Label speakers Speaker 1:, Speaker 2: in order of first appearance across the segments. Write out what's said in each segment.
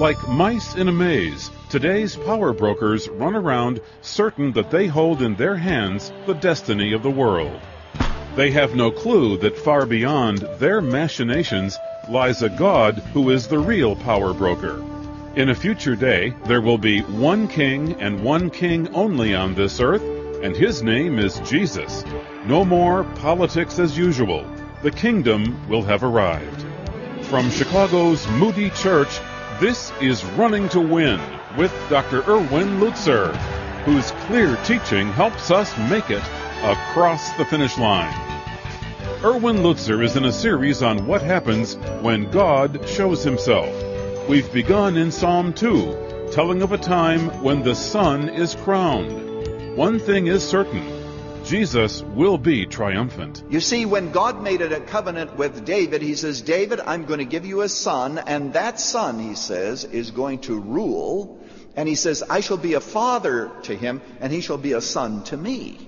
Speaker 1: Like mice in a maze, today's power brokers run around certain that they hold in their hands the destiny of the world. They have no clue that far beyond their machinations lies a God who is the real power broker. In a future day, there will be one king and one king only on this earth, and his name is Jesus. No more politics as usual. The kingdom will have arrived. From Chicago's Moody Church, this is Running to Win with Dr. Erwin Lutzer, whose clear teaching helps us make it across the finish line. Erwin Lutzer is in a series on what happens when God shows himself. We've begun in Psalm 2, telling of a time when the Son is crowned. One thing is certain. Jesus will be triumphant.
Speaker 2: You see, when God made a covenant with David, he says, David, I'm going to give you a son, and that son, he says, is going to rule. And he says, I shall be a father to him, and he shall be a son to me.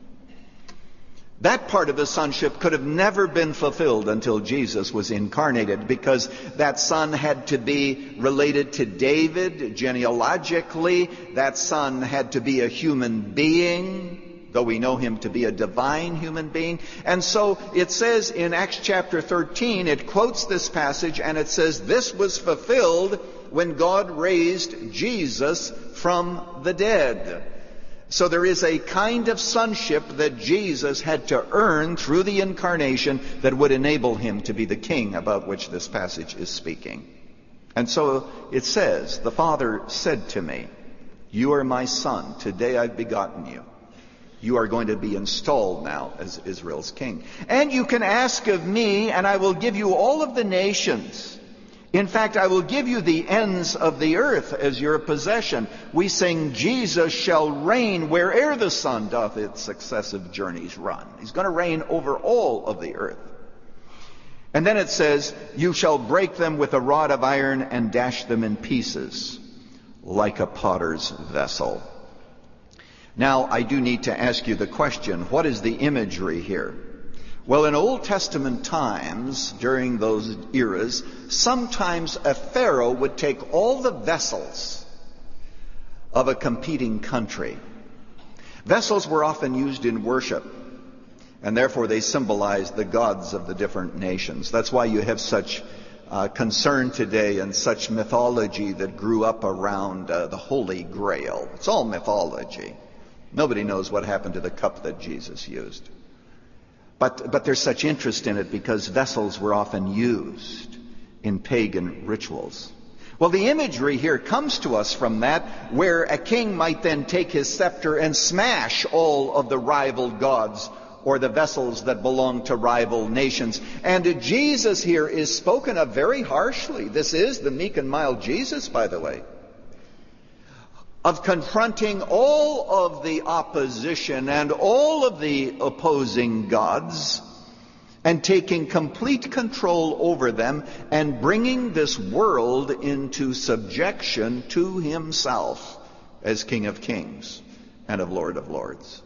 Speaker 2: That part of the sonship could have never been fulfilled until Jesus was incarnated, because that son had to be related to David genealogically. That son had to be a human being, though we know him to be a divine human being. And so it says in Acts chapter 13, it quotes this passage, and it says, this was fulfilled when God raised Jesus from the dead. So there is a kind of sonship that Jesus had to earn through the incarnation that would enable him to be the king about which this passage is speaking. And so it says, the Father said to me, you are my son, today I've begotten you. You are going to be installed now as Israel's king. And you can ask of me, and I will give you all of the nations. In fact, I will give you the ends of the earth as your possession. We sing, Jesus shall reign where'er the sun doth its successive journeys run. He's going to reign over all of the earth. And then it says, you shall break them with a rod of iron and dash them in pieces like a potter's vessel. Now, I do need to ask you the question, what is the imagery here? Well, in Old Testament times, during those eras, sometimes a pharaoh would take all the vessels of a competing country. Vessels were often used in worship, and therefore they symbolized the gods of the different nations. That's why you have such concern today and such mythology that grew up around the Holy Grail. It's all mythology. Nobody knows what happened to the cup that Jesus used. But there's such interest in it because vessels were often used in pagan rituals. Well, the imagery here comes to us from that, where a king might then take his scepter and smash all of the rival gods or the vessels that belong to rival nations. And Jesus here is spoken of very harshly. This is the meek and mild Jesus, by the way, of confronting all of the opposition and all of the opposing gods and taking complete control over them and bringing this world into subjection to himself as King of Kings and of Lord of Lords.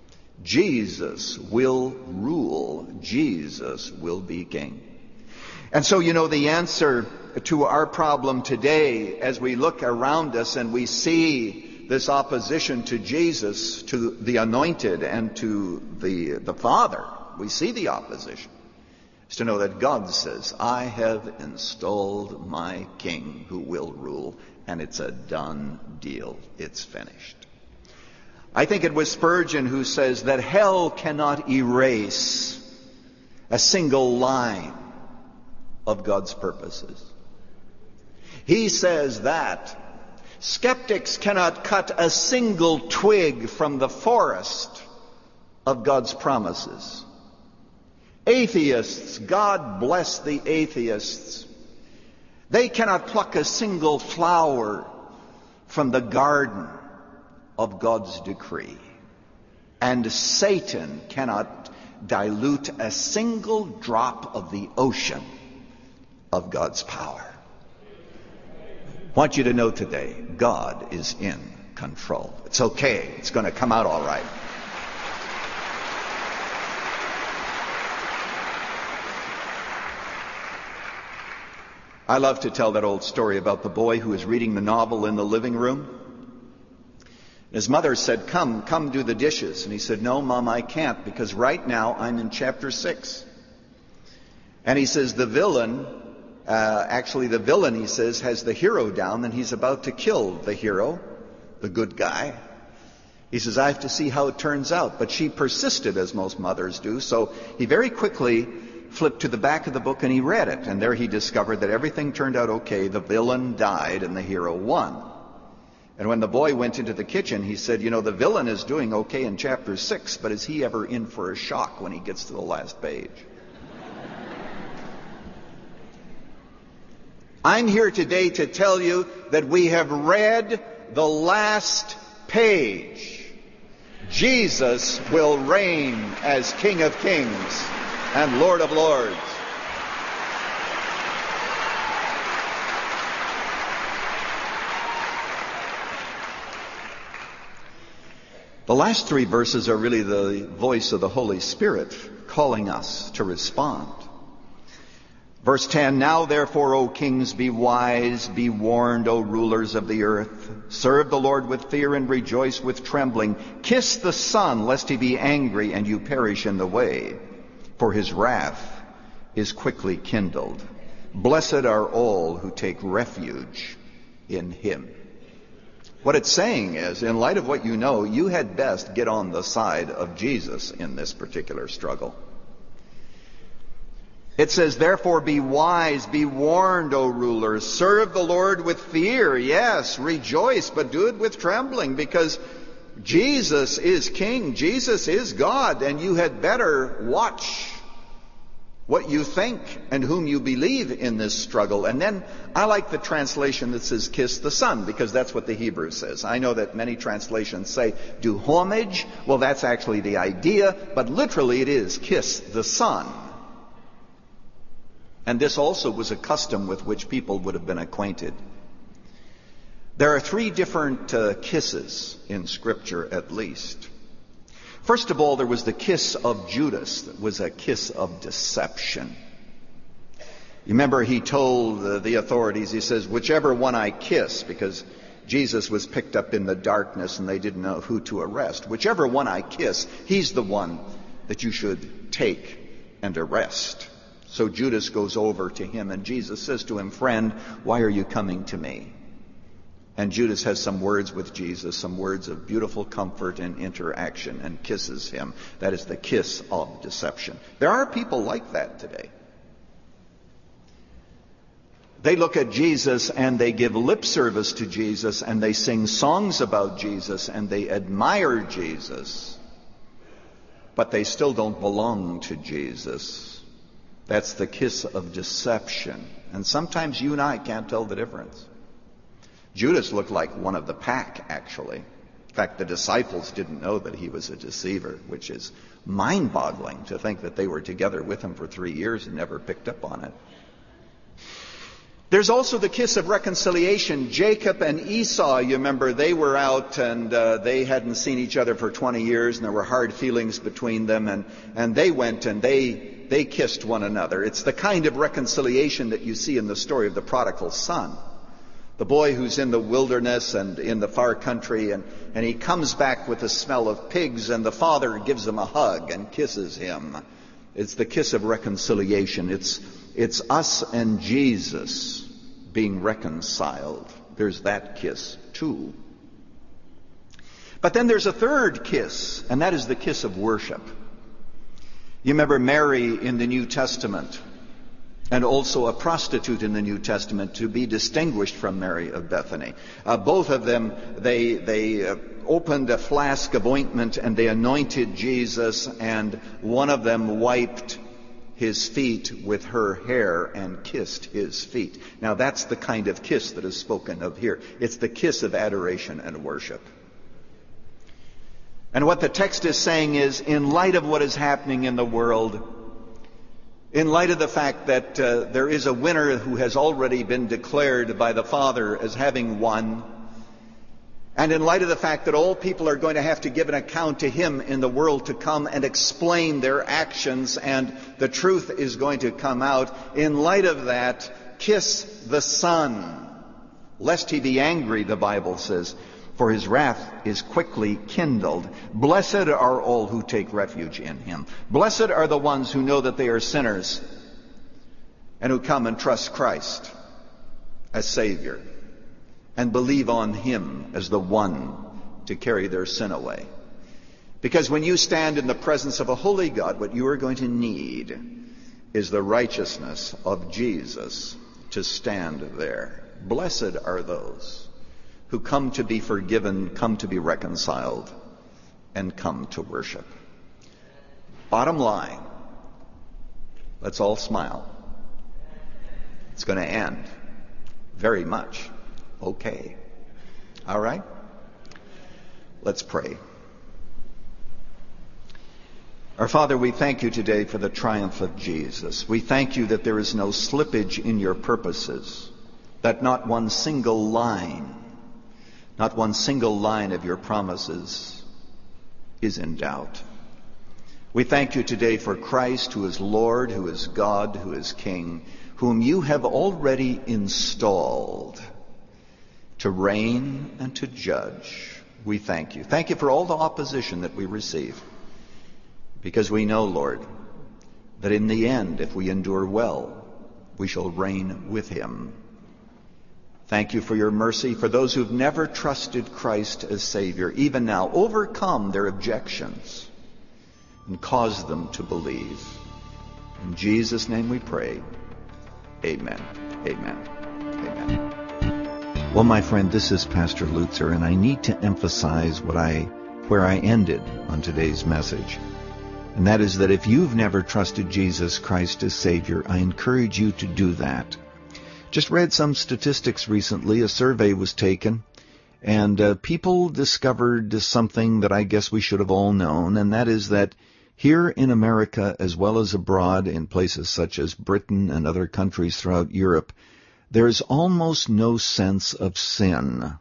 Speaker 2: Jesus will rule. Jesus will be king. And so, the answer to our problem today, as we look around us and we see this opposition to Jesus, to the anointed and to the Father, we see the opposition, is to know that God says, I have installed my king who will rule, and it's a done deal. It's finished. I think it was Spurgeon who says that hell cannot erase a single line of God's purposes. He says that skeptics cannot cut a single twig from the forest of God's promises. Atheists, God bless the atheists, they cannot pluck a single flower from the garden of God's decree. And Satan cannot dilute a single drop of the ocean of God's power. I want you to know today, God is in control. It's okay. It's going to come out all right. I love to tell that old story about the boy who was reading the novel in the living room. His mother said, come do the dishes. And he said, no, Mom, I can't, because right now I'm in chapter 6. And he says, the villain, he says, has the hero down, and he's about to kill the hero, the good guy. He says, I have to see how it turns out. But she persisted, as most mothers do. So he very quickly flipped to the back of the book and he read it. And there he discovered that everything turned out okay. The villain died and the hero won. And when the boy went into the kitchen, he said, the villain is doing okay in chapter 6, but is he ever in for a shock when he gets to the last page? I'm here today to tell you that we have read the last page. Jesus will reign as King of Kings and Lord of Lords. The last 3 verses are really the voice of the Holy Spirit calling us to respond. Verse 10, now therefore, O kings, be wise, be warned, O rulers of the earth. Serve the Lord with fear and rejoice with trembling. Kiss the Son, lest he be angry and you perish in the way, for his wrath is quickly kindled. Blessed are all who take refuge in him. What it's saying is, in light of what you know, you had best get on the side of Jesus in this particular struggle. It says, therefore be wise, be warned, O rulers. Serve the Lord with fear. Yes, rejoice, but do it with trembling, because Jesus is King. Jesus is God, and you had better watch what you think and whom you believe in this struggle. And then I like the translation that says kiss the Son, because that's what the Hebrew says. I know that many translations say do homage. Well, that's actually the idea, but literally it is kiss the Son. And this also was a custom with which people would have been acquainted. There are 3 different kisses in Scripture, at least. First of all, there was the kiss of Judas. That was a kiss of deception. You remember he told the authorities, he says, whichever one I kiss, because Jesus was picked up in the darkness and they didn't know who to arrest. Whichever one I kiss, he's the one that you should take and arrest. So Judas goes over to him and Jesus says to him, friend, why are you coming to me? And Judas has some words with Jesus, some words of beautiful comfort and interaction, and kisses him. That is the kiss of deception. There are people like that today. They look at Jesus and they give lip service to Jesus and they sing songs about Jesus and they admire Jesus, but they still don't belong to Jesus. That's the kiss of deception. And sometimes you and I can't tell the difference. Judas looked like one of the pack, actually. In fact, the disciples didn't know that he was a deceiver, which is mind-boggling to think that they were together with him for 3 years and never picked up on it. There's also the kiss of reconciliation. Jacob and Esau, you remember, they were out and they hadn't seen each other for 20 years and there were hard feelings between them, and they went and they kissed one another. It's the kind of reconciliation that you see in the story of the prodigal son. The boy who's in the wilderness and in the far country, and he comes back with the smell of pigs, and the father gives him a hug and kisses him. It's the kiss of reconciliation. It's us and Jesus being reconciled. There's that kiss too. But then there's a third kiss, and that is the kiss of worship. You remember Mary in the New Testament, and also a prostitute in the New Testament, to be distinguished from Mary of Bethany. Both of them, they opened a flask of ointment and they anointed Jesus, and one of them wiped his feet with her hair and kissed his feet. Now that's the kind of kiss that is spoken of here. It's the kiss of adoration and worship. And what the text is saying is, in light of what is happening in the world, in light of the fact that there is a winner who has already been declared by the Father as having won, and in light of the fact that all people are going to have to give an account to him in the world to come and explain their actions, and the truth is going to come out, in light of that, Kiss the Son, lest he be angry, the Bible says, for his wrath is quickly kindled. Blessed are all who take refuge in him. Blessed are the ones who know that they are sinners and who come and trust Christ as Savior and believe on him as the one to carry their sin away. Because when you stand in the presence of a holy God, what you are going to need is the righteousness of Jesus to stand there. Blessed are those who come to be forgiven, come to be reconciled, and come to worship. Bottom line, let's all smile. It's going to end very much okay. All right? Let's pray. Our Father, we thank you today for the triumph of Jesus. We thank you that there is no slippage in your purposes, that not one single line of your promises is in doubt. We thank you today for Christ, who is Lord, who is God, who is King, whom you have already installed to reign and to judge. We thank you. Thank you for all the opposition that we receive, because we know, Lord, that in the end, if we endure well, we shall reign with him. Thank you for your mercy for those who've never trusted Christ as Savior. Even now, overcome their objections and cause them to believe. In Jesus' name we pray. Amen. Amen. Amen. Well, my friend, this is Pastor Lutzer, and I need to emphasize where I ended on today's message. And that is that if you've never trusted Jesus Christ as Savior, I encourage you to do that. Just read some statistics recently. A survey was taken, and people discovered something that I guess we should have all known, and that is that here in America, as well as abroad in places such as Britain and other countries throughout Europe, there is almost no sense of sin.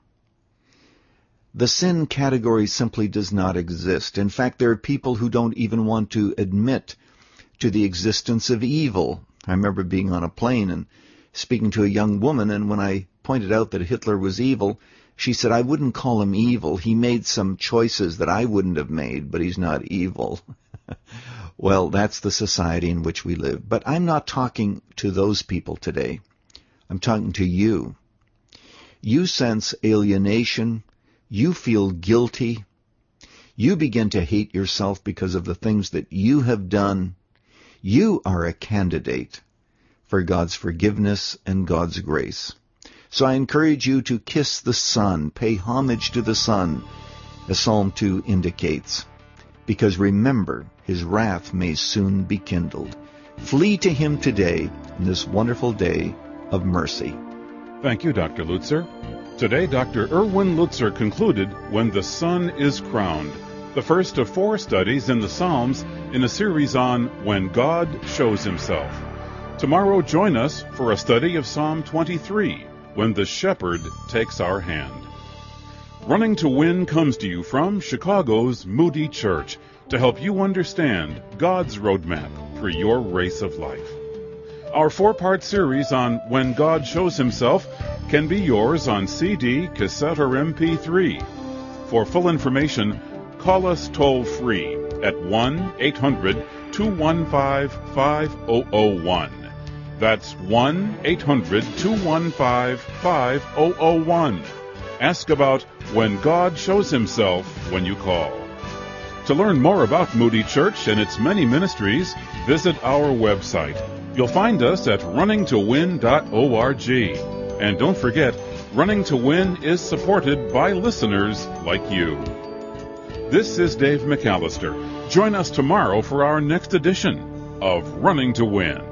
Speaker 2: The sin category simply does not exist. In fact, there are people who don't even want to admit to the existence of evil. I remember being on a plane and speaking to a young woman, and when I pointed out that Hitler was evil, she said, I wouldn't call him evil. He made some choices that I wouldn't have made, but he's not evil. Well, that's the society in which we live. But I'm not talking to those people today. I'm talking to you. You sense alienation. You feel guilty. You begin to hate yourself because of the things that you have done. You are a candidate for God's forgiveness and God's grace. So I encourage you to kiss the Son, pay homage to the Son, as Psalm 2 indicates. Because remember, his wrath may soon be kindled. Flee to him today in this wonderful day of mercy.
Speaker 1: Thank you, Dr. Lutzer. Today, Dr. Erwin Lutzer concluded When the Son is Crowned, the first of 4 studies in the Psalms in a series on When God Shows Himself. Tomorrow, join us for a study of Psalm 23, When the Shepherd Takes Our Hand. Running to Win comes to you from Chicago's Moody Church to help you understand God's roadmap for your race of life. Our 4-part series on When God Shows Himself can be yours on CD, cassette, or MP3. For full information, call us toll-free at 1-800-215-5001. That's 1-800-215-5001. Ask about When God Shows Himself when you call. To learn more about Moody Church and its many ministries, visit our website. You'll find us at runningtowin.org. And don't forget, Running to Win is supported by listeners like you. This is Dave McAllister. Join us tomorrow for our next edition of Running to Win.